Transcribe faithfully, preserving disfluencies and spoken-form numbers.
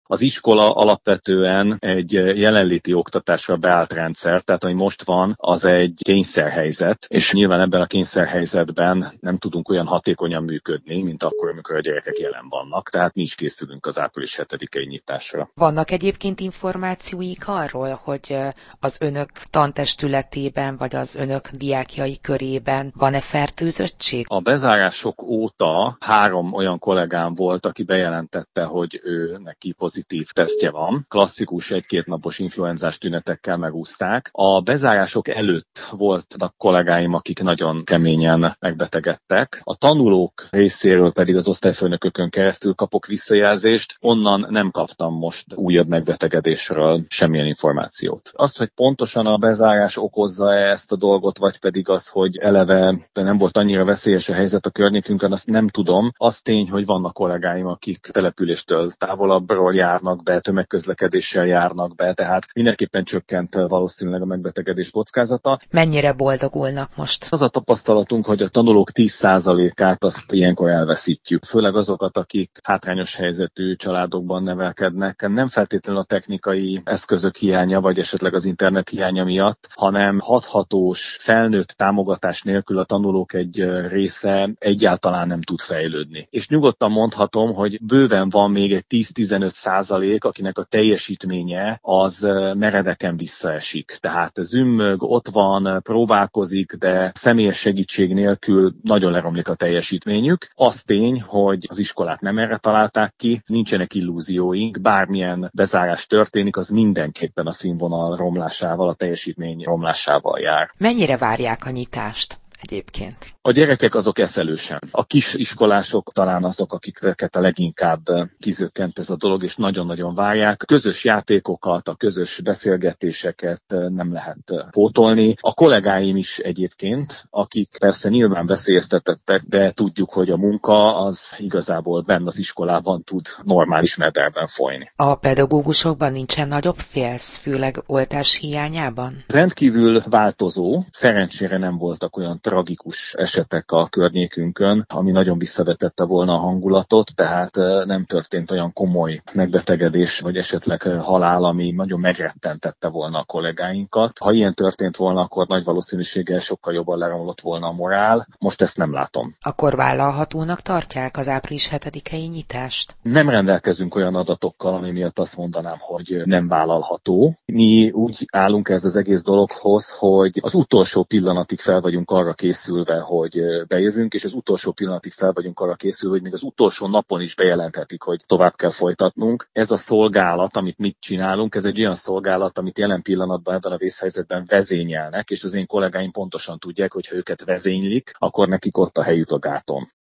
Az iskola alapvetően egy jelenléti oktatásra beállt rendszer, tehát ami most van, az egy kényszerhelyzet, és nyilván ebben a kényszerhelyzetben nem tudunk olyan hatékonyan működni, mint akkor, amikor a gyerekek jelen vannak, tehát mi is készülünk az április hetedikei nyitásra. Vannak egyébként információik arról, hogy az önök tantestületében, vagy az önök diákjai körében van-e fertőzöttség? A bezárások óta három olyan kollégám volt, aki bejelentette, hogy ő neki pozitív tesztje van. Klasszikus egy-két napos influenzás tünetekkel megúszták. A bezárások előtt voltak kollégáim, akik nagyon keményen megbetegedtek. A tanulók részéről pedig az osztályfőnökökön keresztül kapok visszajelzést. Onnan nem kaptam most újabb megbetegedésről semmilyen információt. Azt, hogy pontosan a bezárás okozza-e ezt a dolgot, vagy pedig az, hogy eleve nem volt annyira veszélyes a helyzet a környékünkön, azt nem tudom. Az tény, hogy vannak kollégáim, akik településtől távolabbról járnak be, tömegközlekedéssel járnak be, tehát mindenképpen csökkent valószínűleg a megbetegedés kockázata. Mennyire boldogulnak most? Az a tapasztalatunk, hogy a tanulók tíz százalékát azt ilyenkor elveszítjük. Főleg azokat, akik hátrányos helyzetű családokban nevelkednek. Nem feltétlenül a technikai eszközök hiánya, vagy esetleg az internet hiánya miatt, hanem hathatós, felnőtt támogatás nélkül a tanulók egy része egyáltalán nem tud fejlődni. És nyugodtan mondhatom, hogy bőven van még egy tíz-tizenöt százalék, akinek a teljesítménye az meredeken visszaesik. Tehát zümmög, ott van, próbálkozik, de személyes segítség nélkül nagyon leromlik a teljesítményük. Az tény, hogy az iskolát nem erre találták ki, nincsenek illúzióink, bármilyen bezárás történik, az mindenképpen a színvonal romlásával, a teljesítmény romlásával jár. Mennyire várják a nyitást egyébként? A gyerekek azok eszelősen. A kis iskolások talán azok, akiket a leginkább kizökkent ez a dolog, és nagyon-nagyon várják. Közös játékokat, a közös beszélgetéseket nem lehet pótolni. A kollégáim is egyébként, akik persze nyilván veszélyeztetettek, de tudjuk, hogy a munka az igazából benn az iskolában tud normális mederben folyni. A pedagógusokban nincsen nagyobb félsz, főleg oltás hiányában? Rendkívül változó. Szerencsére nem voltak olyan tragikus esetek a környékünkön, ami nagyon visszavetette volna a hangulatot, tehát nem történt olyan komoly megbetegedés, vagy esetleg halál, ami nagyon megrettentette volna a kollégáinkat. Ha ilyen történt volna, akkor nagy valószínűséggel sokkal jobban leromlott volna a morál. Most ezt nem látom. Akkor vállalhatónak tartják az április hetedikei nyitást? Nem rendelkezünk olyan adatokkal, ami miatt azt mondanám, hogy nem vállalható. Mi úgy állunk ez az egész dologhoz, hogy az utolsó pillanatig fel vagyunk arra készülve, hogy bejövünk, és az utolsó pillanatig fel vagyunk arra készülve, hogy még az utolsó napon is bejelenthetik, hogy tovább kell folytatnunk. Ez a szolgálat, amit mit csinálunk, ez egy olyan szolgálat, amit jelen pillanatban ebben a vészhelyzetben vezényelnek, és az én kollégáim pontosan tudják, hogy ha őket vezénylik, akkor nekik ott a helyük a gáton.